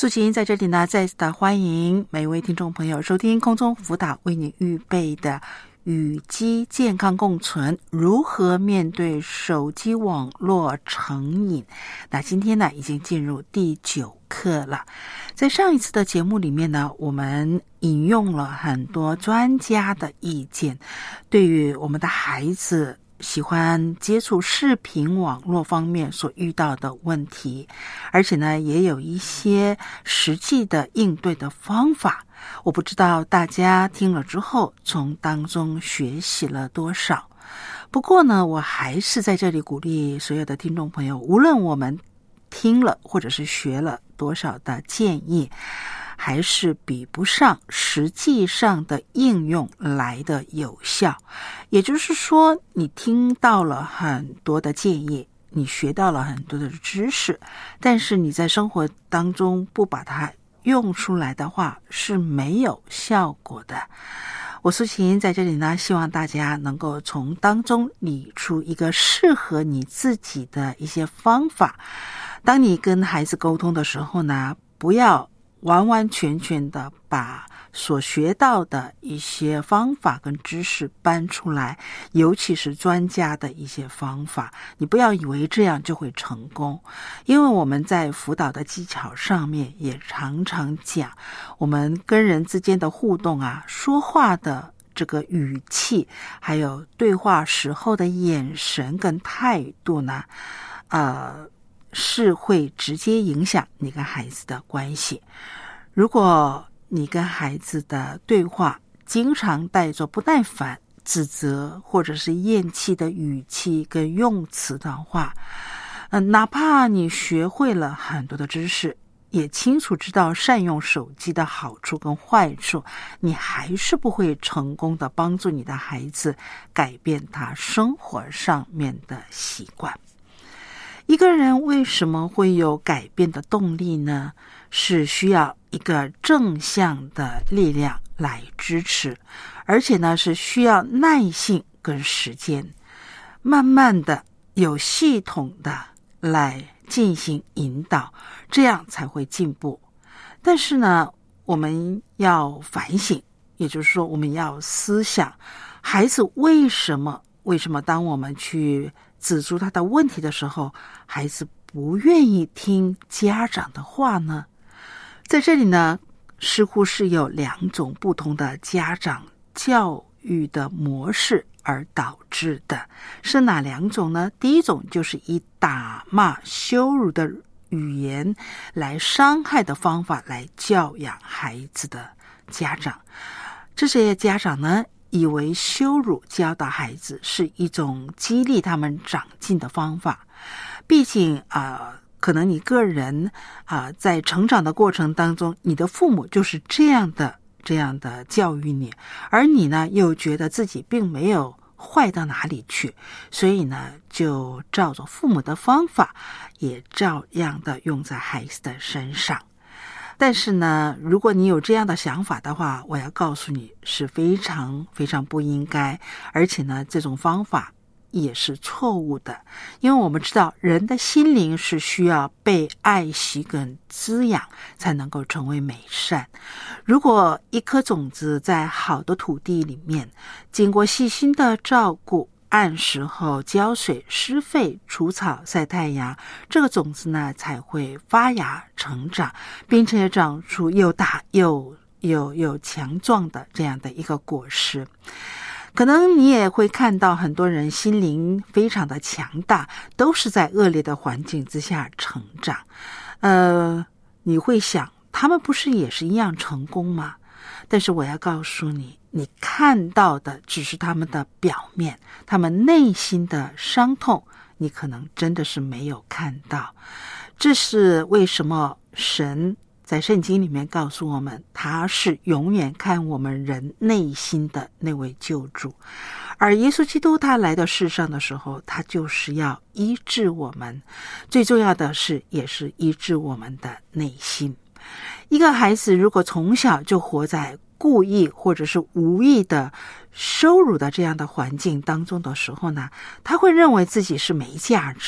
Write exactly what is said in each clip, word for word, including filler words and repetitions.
素琴在这里呢，再次的欢迎每一位听众朋友收听空中辅导为你预备的与鸡健康共存，如何面对手机网络成瘾。那今天呢，已经进入第九课了。在上一次的节目里面呢，我们引用了很多专家的意见，对于我们的孩子喜欢接触视频网络方面所遇到的问题，而且呢，也有一些实际的应对的方法。我不知道大家听了之后从当中学习了多少。不过呢，我还是在这里鼓励所有的听众朋友，无论我们听了或者是学了多少的建议，还是比不上实际上的应用来的有效。也就是说，你听到了很多的建议，你学到了很多的知识，但是你在生活当中不把它用出来的话，是没有效果的。我素琴在这里呢，希望大家能够从当中理出一个适合你自己的一些方法。当你跟孩子沟通的时候呢，不要完完全全的把所学到的一些方法跟知识搬出来，尤其是专家的一些方法，你不要以为这样就会成功。因为我们在辅导的技巧上面也常常讲，我们跟人之间的互动啊，说话的这个语气，还有对话时候的眼神跟态度呢，呃是会直接影响你跟孩子的关系。如果你跟孩子的对话经常带着不耐烦、指责或者是厌弃的语气跟用词的话，呃，哪怕你学会了很多的知识，也清楚知道善用手机的好处跟坏处，你还是不会成功的帮助你的孩子改变他生活上面的习惯。一个人为什么会有改变的动力呢？是需要一个正向的力量来支持，而且呢，是需要耐性跟时间，慢慢的有系统的来进行引导，这样才会进步。但是呢，我们要反省，也就是说我们要思想，孩子为什么为什么当我们去指出他的问题的时候，孩子不愿意听家长的话呢？在这里呢，似乎是有两种不同的家长教育的模式而导致的。是哪两种呢？第一种就是以打骂羞辱的语言来伤害的方法来教养孩子的家长。这些家长呢，以为羞辱教导孩子是一种激励他们长进的方法。毕竟啊、呃，可能你个人啊、呃，在成长的过程当中，你的父母就是这样的这样的教育你，而你呢又觉得自己并没有坏到哪里去，所以呢就照着父母的方法，也照样的用在孩子的身上。但是呢，如果你有这样的想法的话，我要告诉你是非常非常不应该，而且呢，这种方法也是错误的。因为我们知道人的心灵是需要被爱惜跟滋养才能够成为美善。如果一颗种子在好的土地里面，经过细心的照顾，按时候浇水、施肥、除草、晒太阳，这个种子呢才会发芽成长，并且长出又大又又又强壮的这样的一个果实。可能你也会看到很多人心灵非常的强大，都是在恶劣的环境之下成长。呃，你会想，他们不是也是一样成功吗？但是我要告诉你，你看到的只是他们的表面，他们内心的伤痛，你可能真的是没有看到。这是为什么神在圣经里面告诉我们，他是永远看我们人内心的那位救主。而耶稣基督他来到世上的时候，他就是要医治我们，最重要的是也是医治我们的内心。一个孩子如果从小就活在故意或者是无意的羞辱的这样的环境当中的时候呢，他会认为自己是没价值的，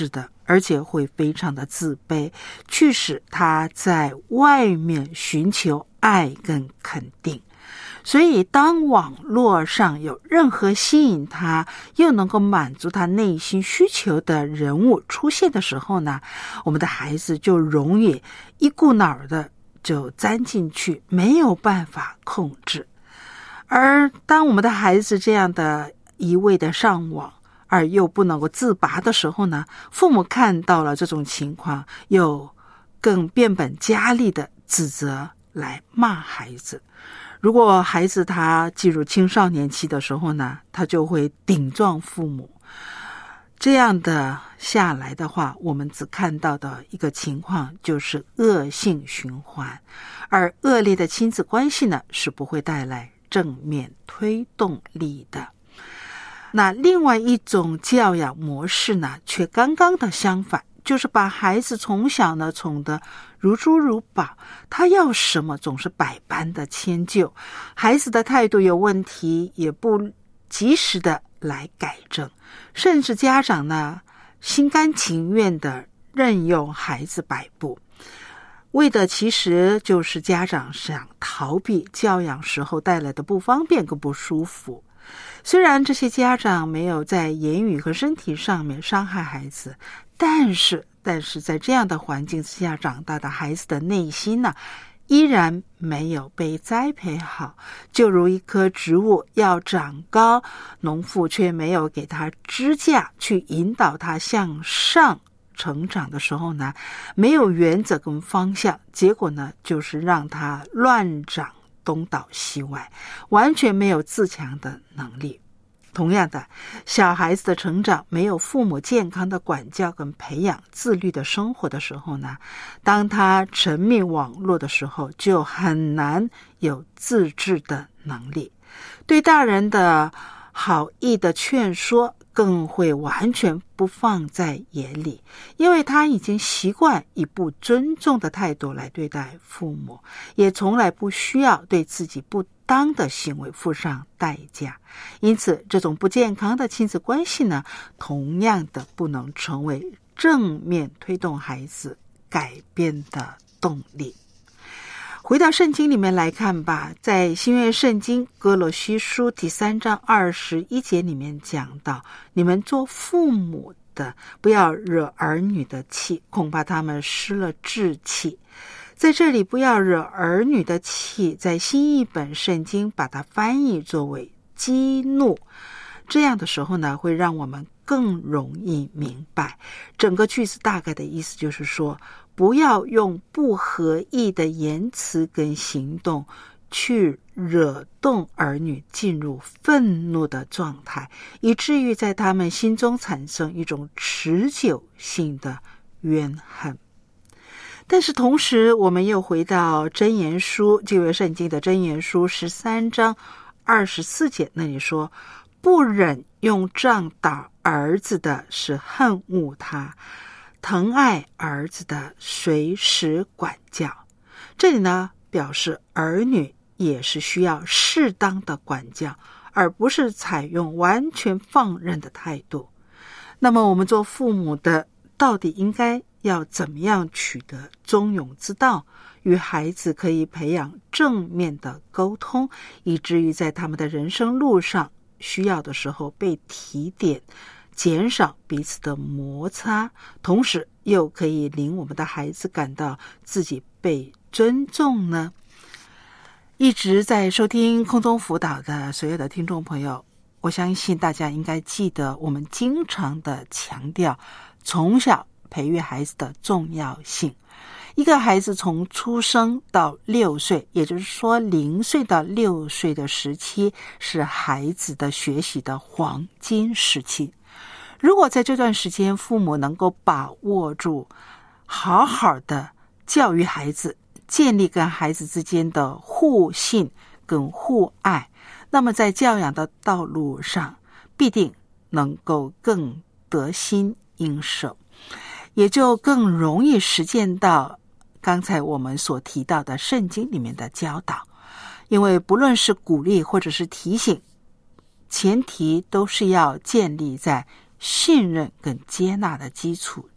而且会非常的自卑，驱使他在外面寻求爱跟肯定。所以当网络上有任何吸引他又能够满足他内心需求的人物出现的时候呢，我们的孩子就容易一股脑儿的就钻进去，没有办法控制。而当我们的孩子这样的一味的上网而又不能够自拔的时候呢，父母看到了这种情况，又更变本加厉的指责来骂孩子。如果孩子他进入青少年期的时候呢，他就会顶撞父母。这样的下来的话，我们只看到的一个情况就是恶性循环，而恶劣的亲子关系呢，是不会带来正面推动力的。那另外一种教养模式呢，却刚刚的相反，就是把孩子从小呢宠得如珠如宝，他要什么总是百般的迁就，孩子的态度有问题也不及时的来改正，甚至家长呢心甘情愿的任由孩子摆布，为的其实就是家长想逃避教养时候带来的不方便跟不舒服。虽然这些家长没有在言语和身体上面伤害孩子，但是但是在这样的环境之下长大的孩子的内心呢，依然没有被栽培好，就如一棵植物要长高，农妇却没有给它支架去引导它向上成长的时候呢，没有原则跟方向，结果呢就是让它乱长东倒西歪，完全没有自强的能力。同样的，小孩子的成长没有父母健康的管教跟培养自律的生活的时候呢，当他沉迷网络的时候，就很难有自制的能力。对大人的好意的劝说更会完全不放在眼里，因为他已经习惯以不尊重的态度来对待父母，也从来不需要对自己不当的行为付上代价。因此这种不健康的亲子关系呢，同样的不能成为正面推动孩子改变的动力。回到圣经里面来看吧，在新约圣经哥罗西书第三章二十一节里面讲到，你们做父母的不要惹儿女的气，恐怕他们失了志气。在这里不要惹儿女的气，在新译本圣经把它翻译作为激怒，这样的时候呢，会让我们更容易明白整个句子大概的意思，就是说不要用不合意的言辞跟行动去惹动儿女进入愤怒的状态，以至于在他们心中产生一种持久性的怨恨。但是同时我们又回到箴言书，旧约圣经的箴言书十三章二十四节那里说，不忍用杖打儿子的是恨恶他，疼爱儿子的随时管教。这里呢表示儿女也是需要适当的管教，而不是采用完全放任的态度。那么我们做父母的到底应该要怎么样取得中庸之道，与孩子可以培养正面的沟通，以至于在他们的人生路上需要的时候被提点，减少彼此的摩擦，同时又可以令我们的孩子感到自己被尊重呢？一直在收听空中辅导的所有的听众朋友，我相信大家应该记得我们经常的强调从小培育孩子的重要性。一个孩子从出生到六岁，也就是说零岁到六岁的时期，是孩子的学习的黄金时期。如果在这段时间父母能够把握住，好好的教育孩子，建立跟孩子之间的互信跟互爱，那么在教养的道路上必定能够更得心应手，也就更容易实践到刚才我们所提到的圣经里面的教导。因为不论是鼓励或者是提醒，前提都是要建立在信任跟接纳的基础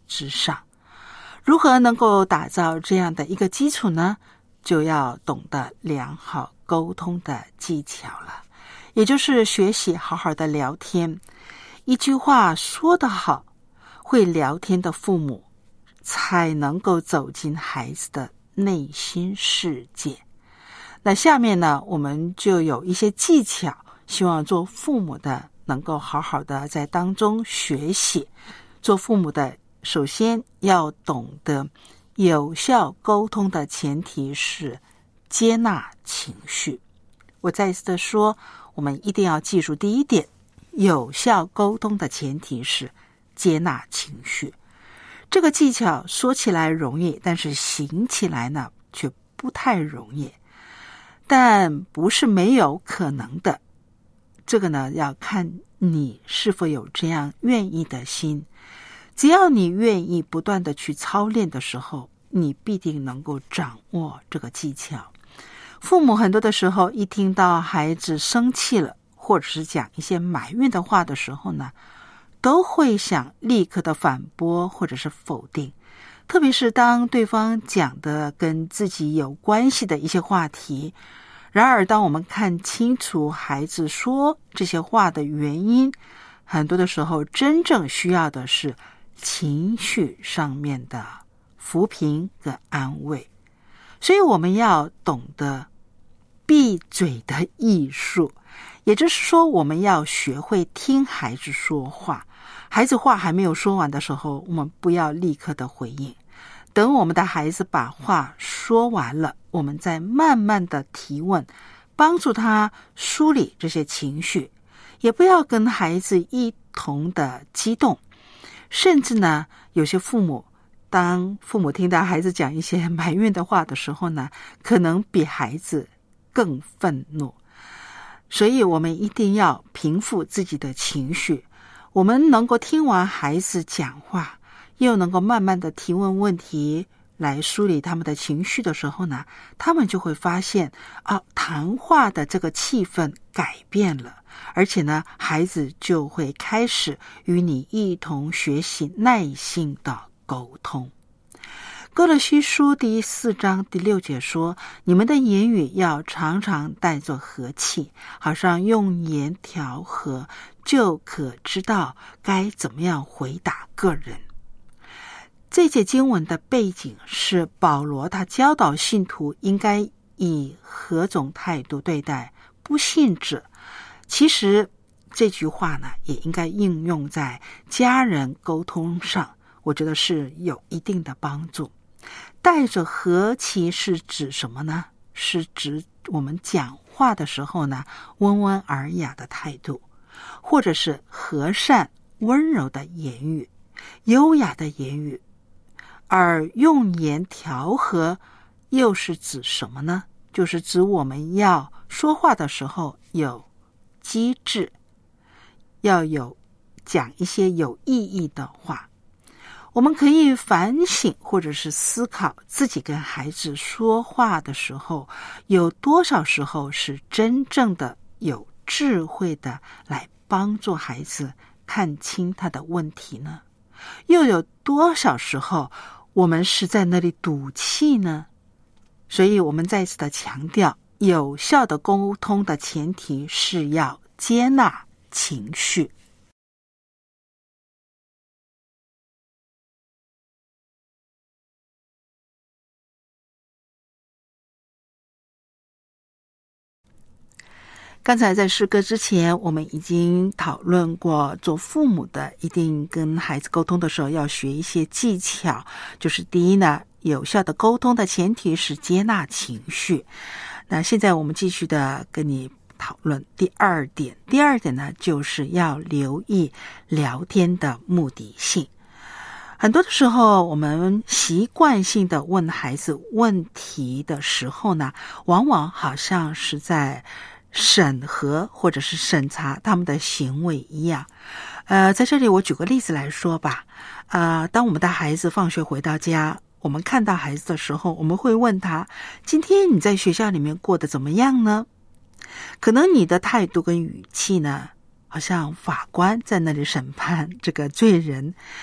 之上。如何能够打造这样的一个基础呢？就要懂得良好沟通的技巧了，也就是学习好好的聊天。一句话说得好，会聊天的父母才能够走进孩子的内心世界。那下面呢，我们就有一些技巧，希望做父母的能够好好的在当中学习。做父母的首先要懂得有效沟通的前提是接纳情绪。我再一次的说，我们一定要记住第一点，有效沟通的前提是接纳情绪。这个技巧说起来容易，但是行起来呢却不太容易，但不是没有可能的。这个呢要看你是否有这样愿意的心。只要你愿意不断的去操练的时候，你必定能够掌握这个技巧。父母很多的时候一听到孩子生气了，或者是讲一些埋怨的话的时候呢，都会想立刻的反驳或者是否定。特别是当对方讲的跟自己有关系的一些话题，然而当我们看清楚孩子说这些话的原因，很多的时候真正需要的是情绪上面的扶贫跟安慰。所以我们要懂得闭嘴的艺术，也就是说我们要学会听孩子说话。孩子话还没有说完的时候，我们不要立刻的回应，等我们的孩子把话说完了，我们再慢慢的提问，帮助他梳理这些情绪。也不要跟孩子一同的激动，甚至呢，有些父母当父母听到孩子讲一些埋怨的话的时候呢，可能比孩子更愤怒。所以我们一定要平复自己的情绪。我们能够听完孩子讲话，又能够慢慢的提问问题，来梳理他们的情绪的时候呢，他们就会发现啊，谈话的这个气氛改变了，而且呢，孩子就会开始与你一同学习耐心的沟通。歌罗西书第四章第六节说，你们的言语要常常带着和气，好像用言调和，就可知道该怎么样回答个人。这节经文的背景是保罗他教导信徒应该以何种态度对待不信者。其实这句话呢，也应该应用在家人沟通上，我觉得是有一定的帮助。带着和气是指什么呢？是指我们讲话的时候呢，温文尔雅的态度，或者是和善温柔的言语，优雅的言语。而用言调和又是指什么呢？就是指我们要说话的时候有机智，要有讲一些有意义的话。我们可以反省或者是思考自己跟孩子说话的时候，有多少时候是真正的有智慧的来帮助孩子看清他的问题呢？又有多少时候我们是在那里赌气呢？所以我们再次的强调，有效的沟通的前提是要接纳情绪。刚才在诗歌之前，我们已经讨论过，做父母的一定跟孩子沟通的时候要学一些技巧。就是第一呢，有效的沟通的前提是接纳情绪。那现在我们继续的跟你讨论第二点。第二点呢，就是要留意聊天的目的性。很多的时候，我们习惯性的问孩子问题的时候呢，往往好像是在审核或者是审查他们的行为一样。呃，在这里我举个例子来说吧。呃，当我们的孩子放学回到家，我们看到孩子的时候，我们会问他，今天你在学校里面过得怎么样呢？可能你的态度跟语气呢，好像法官在那里审判这个罪人。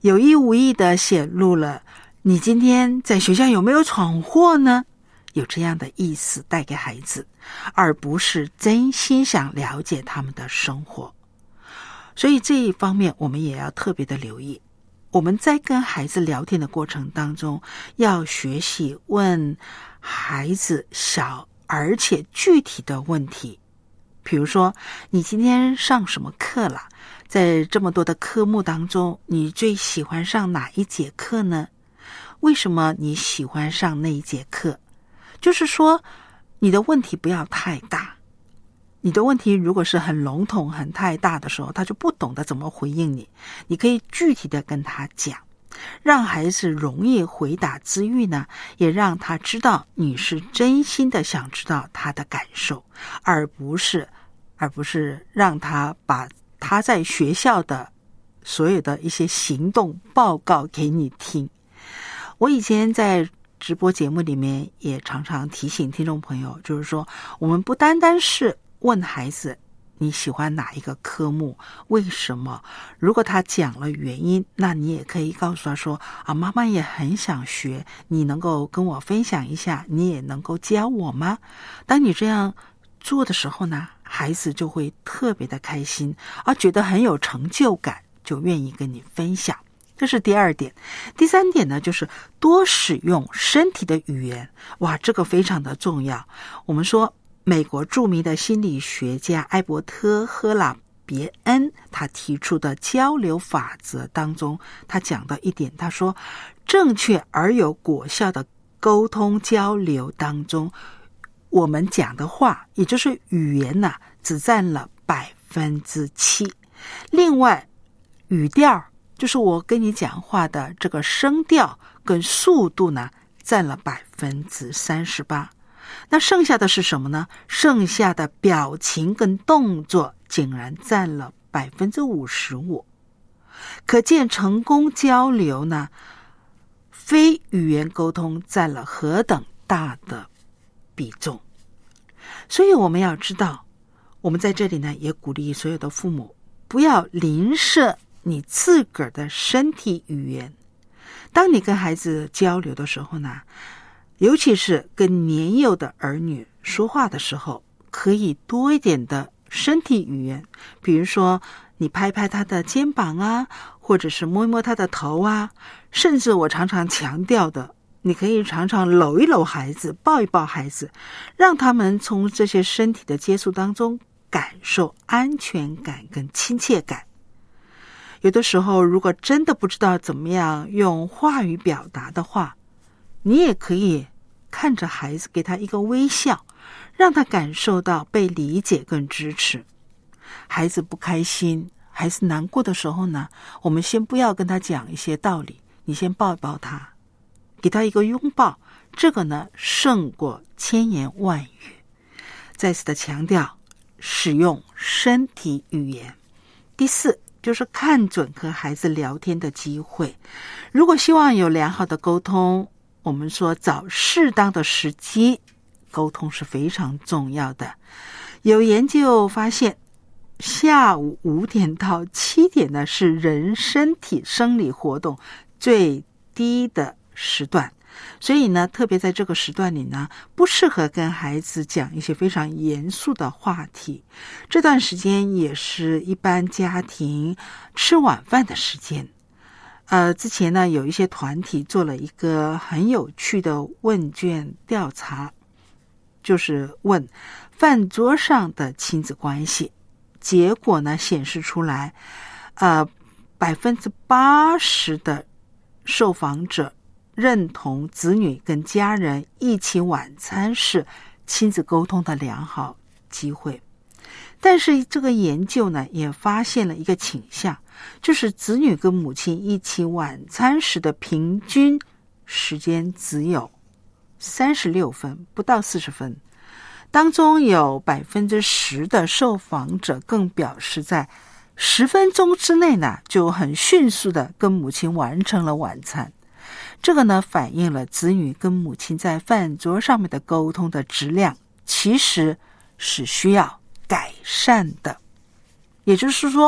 有意无意的显露了你今天在学校有没有闯祸呢？有这样的意思带给孩子，而不是真心想了解他们的生活。所以这一方面我们也要特别的留意。我们在跟孩子聊天的过程当中，要学习问孩子小而且具体的问题。比如说，你今天上什么课了？在这么多的科目当中，你最喜欢上哪一节课呢？为什么你喜欢上那一节课？就是说，你的问题不要太大。你的问题如果是很笼统、很太大的时候，他就不懂得怎么回应你。你可以具体的跟他讲，让孩子容易回答之余呢，也让他知道你是真心的想知道他的感受，而不是而不是让他把他在学校的所有的一些行动报告给你听。我以前在直播节目里面也常常提醒听众朋友，就是说我们不单单是问孩子你喜欢哪一个科目，为什么？如果他讲了原因，那你也可以告诉他说啊，妈妈也很想学，你能够跟我分享一下，你也能够教我吗？当你这样做的时候呢，孩子就会特别的开心，而觉得很有成就感，就愿意跟你分享。这是第二点。第三点呢，就是多使用身体的语言。哇，这个非常的重要。我们说美国著名的心理学家艾伯特·赫拉别恩他提出的交流法则当中，他讲到一点，他说正确而有果效的沟通交流当中，我们讲的话，也就是语言呐、啊，只占了百分之七。另外，语调就是我跟你讲话的这个声调跟速度呢，占了百分之三十八。那剩下的是什么呢？剩下的表情跟动作竟然占了百分之五十五。可见成功交流呢，非语言沟通占了何等大的比重。所以我们要知道，我们在这里呢，也鼓励所有的父母不要吝啬你自个儿的身体语言。当你跟孩子交流的时候呢，尤其是跟年幼的儿女说话的时候，可以多一点的身体语言，比如说你拍拍他的肩膀啊，或者是摸一摸他的头啊，甚至我常常强调的，你可以常常搂一搂孩子，抱一抱孩子，让他们从这些身体的接触当中感受安全感跟亲切感。有的时候如果真的不知道怎么样用话语表达的话，你也可以看着孩子，给他一个微笑，让他感受到被理解跟支持。孩子不开心，孩子难过的时候呢，我们先不要跟他讲一些道理，你先抱一抱他，给他一个拥抱，这个呢胜过千言万语。再次的强调，使用身体语言。第四，就是看准和孩子聊天的机会。如果希望有良好的沟通，我们说找适当的时机沟通是非常重要的。有研究发现，下午五点到七点呢是人身体生理活动最低的时段，所以呢，特别在这个时段里呢，不适合跟孩子讲一些非常严肃的话题。这段时间也是一般家庭吃晚饭的时间。呃，之前呢，有一些团体做了一个很有趣的问卷调查，就是问饭桌上的亲子关系。结果呢，显示出来，呃，百分之八十的受访者认同子女跟家人一起晚餐是亲子沟通的良好机会。但是这个研究呢，也发现了一个倾向，就是子女跟母亲一起晚餐时的平均时间只有三十六分，不到四十分。当中有百分之十的受访者更表示，在十分钟之内呢，就很迅速的跟母亲完成了晚餐。这个呢，反映了子女跟母亲在饭桌上面的沟通的质量其实是需要改善的。也就是说，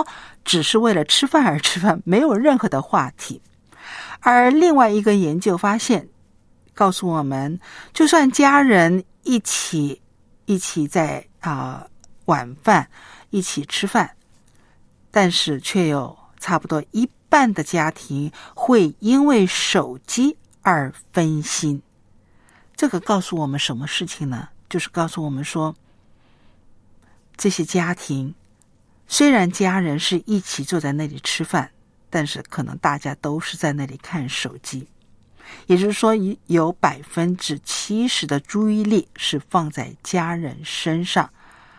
只是为了吃饭而吃饭，没有任何的话题。而另外一个研究发现，告诉我们，就算家人一起一起在啊、呃、晚饭一起吃饭，但是却有差不多一半的家庭会因为手机而分心。这个告诉我们什么事情呢？就是告诉我们说，这些家庭虽然家人是一起坐在那里吃饭，但是可能大家都是在那里看手机。也就是说，有百分之七十的注意力是放在家人身上，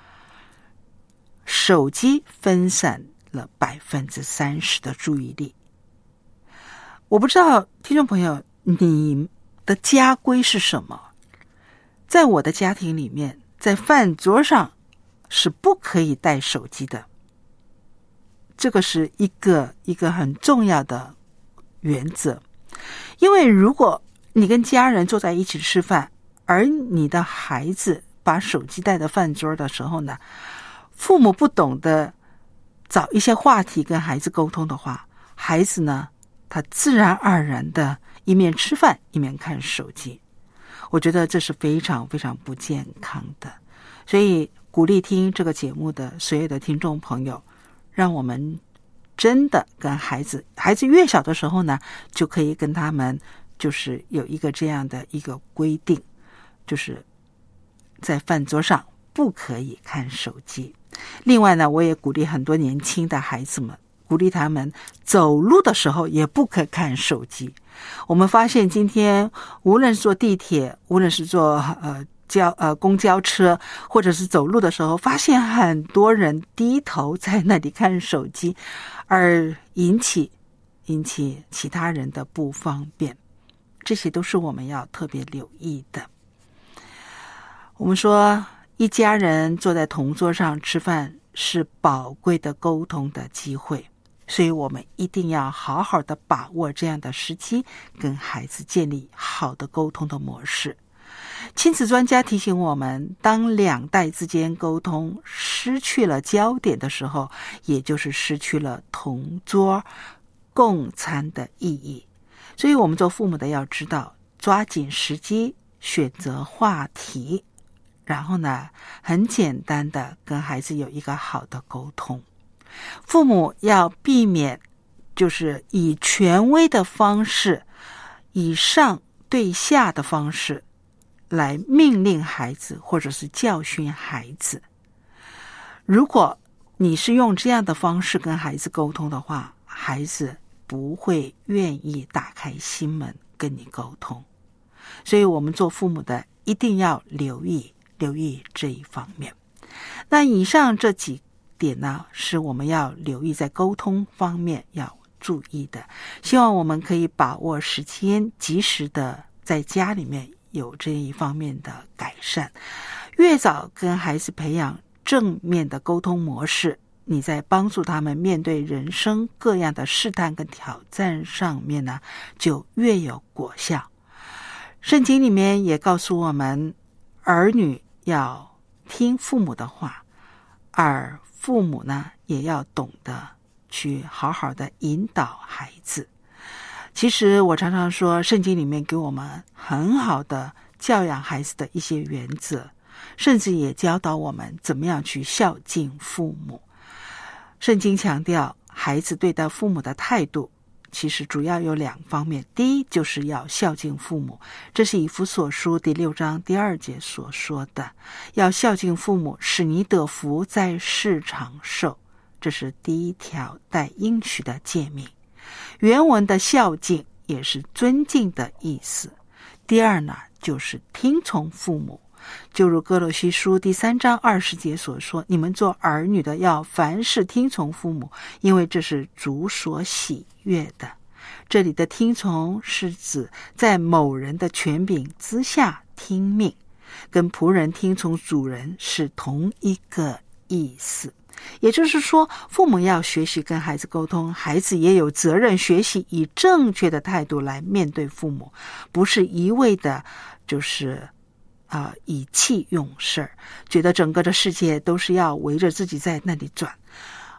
手机分散了百分之三十的注意力。我不知道听众朋友你的家规是什么？在我的家庭里面，在饭桌上是不可以带手机的。这个是一个一个很重要的原则。因为如果你跟家人坐在一起吃饭，而你的孩子把手机带到饭桌的时候呢，父母不懂得找一些话题跟孩子沟通的话，孩子呢，他自然而然的一面吃饭一面看手机。我觉得这是非常非常不健康的。所以鼓励听这个节目的所有的听众朋友，让我们真的跟孩子，孩子越小的时候呢，就可以跟他们就是有一个这样的一个规定，就是在饭桌上不可以看手机。另外呢，我也鼓励很多年轻的孩子们，鼓励他们走路的时候也不可看手机。我们发现今天无论是坐地铁，无论是坐呃交呃公交车，或者是走路的时候，发现很多人低头在那里看手机，而引起引起其他人的不方便。这些都是我们要特别留意的。我们说一家人坐在同桌上吃饭是宝贵的沟通的机会，所以我们一定要好好的把握这样的时机，跟孩子建立好的沟通的模式。亲子专家提醒我们，当两代之间沟通失去了焦点的时候，也就是失去了同桌共餐的意义。所以我们做父母的要知道，抓紧时机，选择话题，然后呢，很简单的跟孩子有一个好的沟通。父母要避免就是以权威的方式，以上对下的方式来命令孩子或者是教训孩子。如果你是用这样的方式跟孩子沟通的话，孩子不会愿意打开心门跟你沟通。所以我们做父母的一定要留意留意这一方面。那以上这几点呢，是我们要留意在沟通方面要注意的。希望我们可以把握时间，及时的在家里面有这一方面的改善。越早跟孩子培养正面的沟通模式，你在帮助他们面对人生各样的试探跟挑战上面呢，就越有果效。圣经里面也告诉我们，儿女要听父母的话，而父母呢，也要懂得去好好的引导孩子。其实我常常说，圣经里面给我们很好的教养孩子的一些原则，甚至也教导我们怎么样去孝敬父母。圣经强调，孩子对待父母的态度其实主要有两方面。第一，就是要孝敬父母，这是以弗所书第六章第二节所说的，要孝敬父母，使你得福，在世长寿。这是第一条带应许的诫命。原文的孝敬也是尊敬的意思。第二呢，就是听从父母，就如哥罗西书第三章二十节所说，你们做儿女的要凡事听从父母，因为这是主所喜悦的。这里的听从是指在某人的权柄之下听命，跟仆人听从主人是同一个意思。也就是说，父母要学习跟孩子沟通，孩子也有责任学习以正确的态度来面对父母，不是一味的就是啊、呃、以气用事儿，觉得整个的世界都是要围着自己在那里转。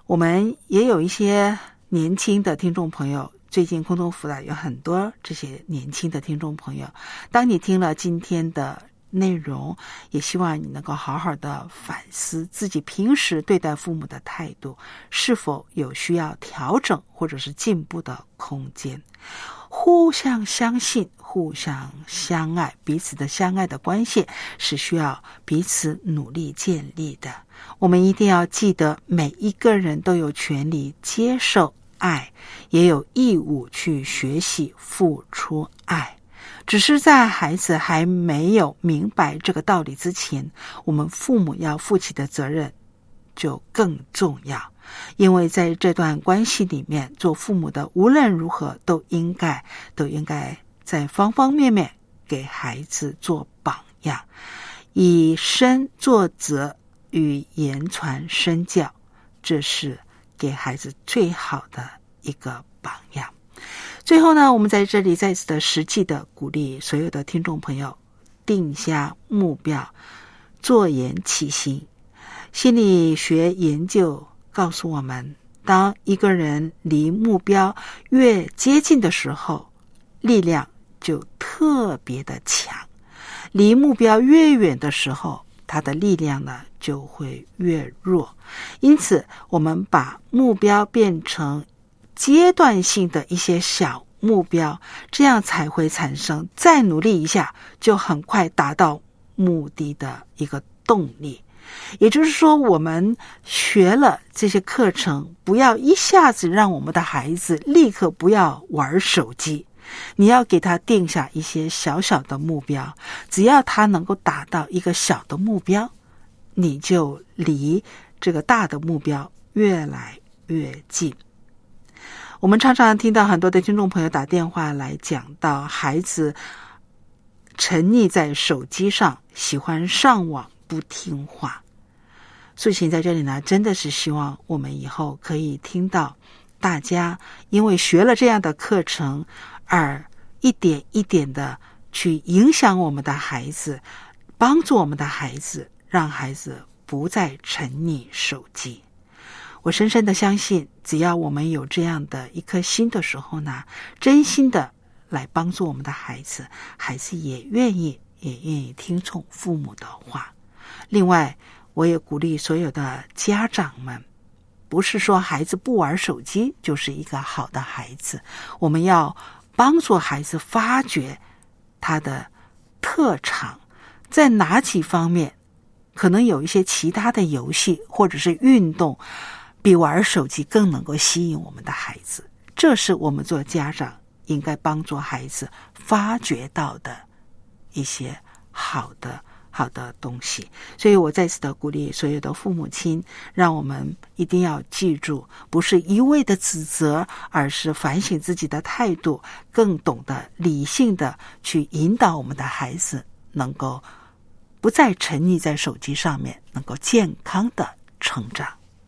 我们也有一些年轻的听众朋友，最近空中辅导有很多这些年轻的听众朋友，当你听了今天的内容，也希望你能够好好的反思自己平时对待父母的态度，是否有需要调整或者是进步的空间。互相相信，互相相爱，彼此的相爱的关系是需要彼此努力建立的。我们一定要记得，每一个人都有权利接受爱，也有义务去学习付出爱。只是在孩子还没有明白这个道理之前，我们父母要负起的责任就更重要。因为在这段关系里面，做父母的无论如何都应该都应该在方方面面给孩子做榜样，以身作则，与言传身教，这是给孩子最好的一个榜样。最后呢，我们在这里再次的实际的鼓励所有的听众朋友定下目标，坐言起行。心理学研究告诉我们，当一个人离目标越接近的时候，力量就特别的强；离目标越远的时候，他的力量呢就会越弱。因此，我们把目标变成阶段性的一些小目标，这样才会产生再努力一下就很快达到目的的一个动力。也就是说，我们学了这些课程，不要一下子让我们的孩子立刻不要玩手机，你要给他定下一些小小的目标，只要他能够达到一个小的目标，你就离这个大的目标越来越近。我们常常听到很多的听众朋友打电话来讲到孩子沉溺在手机上，喜欢上网，不听话。素琴在这里呢，真的是希望我们以后可以听到大家因为学了这样的课程而一点一点的去影响我们的孩子，帮助我们的孩子，让孩子不再沉溺手机。我深深的相信，只要我们有这样的一颗心的时候呢，真心的来帮助我们的孩子，孩子也愿意也愿意听从父母的话。另外，我也鼓励所有的家长们，不是说孩子不玩手机就是一个好的孩子，我们要帮助孩子发掘他的特长，在哪几方面可能有一些其他的游戏或者是运动比玩手机更能够吸引我们的孩子，这是我们做家长应该帮助孩子发掘到的一些好的好的东西。所以我再次的鼓励所有的父母亲，让我们一定要记住，不是一味的指责，而是反省自己的态度，更懂得理性的去引导我们的孩子能够不再沉溺在手机上面，能够健康的成长。